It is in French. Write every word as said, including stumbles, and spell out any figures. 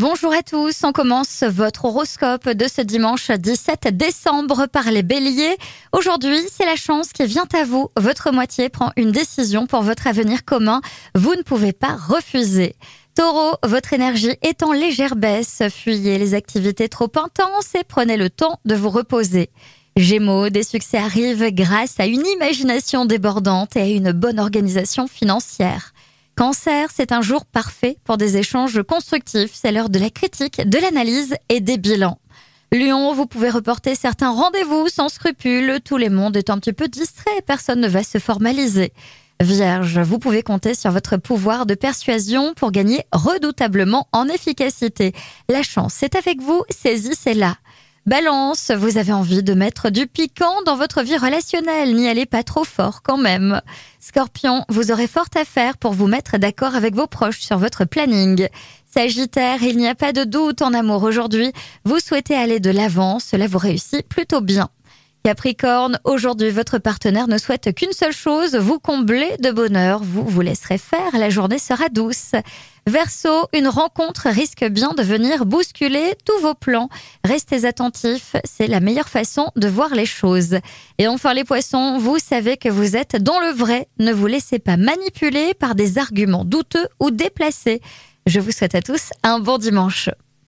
Bonjour à tous, on commence votre horoscope de ce dimanche dix-sept décembre par les béliers. Aujourd'hui, c'est la chance qui vient à vous. Votre moitié prend une décision pour votre avenir commun. Vous ne pouvez pas refuser. Taureau, votre énergie est en légère baisse. Fuyez les activités trop intenses et prenez le temps de vous reposer. Gémeaux, des succès arrivent grâce à une imagination débordante et à une bonne organisation financière. Cancer, c'est un jour parfait pour des échanges constructifs. C'est l'heure de la critique, de l'analyse et des bilans. Lion, vous pouvez reporter certains rendez-vous sans scrupule. Tout le monde est un petit peu distrait, personne ne va se formaliser. Vierge, vous pouvez compter sur votre pouvoir de persuasion pour gagner redoutablement en efficacité. La chance est avec vous, saisissez-la. Balance, vous avez envie de mettre du piquant dans votre vie relationnelle, n'y allez pas trop fort quand même. Scorpion, vous aurez fort à faire pour vous mettre d'accord avec vos proches sur votre planning. Sagittaire, il n'y a pas de doute en amour aujourd'hui, vous souhaitez aller de l'avant, cela vous réussit plutôt bien. Capricorne, aujourd'hui votre partenaire ne souhaite qu'une seule chose, vous combler de bonheur, vous vous laisserez faire, la journée sera douce. Verseau, une rencontre risque bien de venir bousculer tous vos plans. Restez attentifs, c'est la meilleure façon de voir les choses. Et enfin les poissons, vous savez que vous êtes dans le vrai, ne vous laissez pas manipuler par des arguments douteux ou déplacés. Je vous souhaite à tous un bon dimanche.